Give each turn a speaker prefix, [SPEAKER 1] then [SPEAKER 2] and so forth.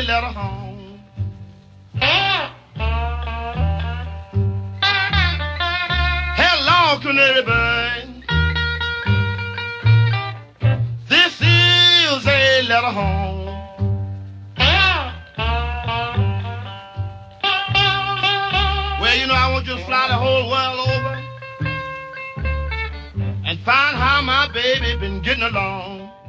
[SPEAKER 1] letter home. Hello, canary bird. This is a letter home. Well, you know, I want you to fly the whole world over and find how my baby been getting along.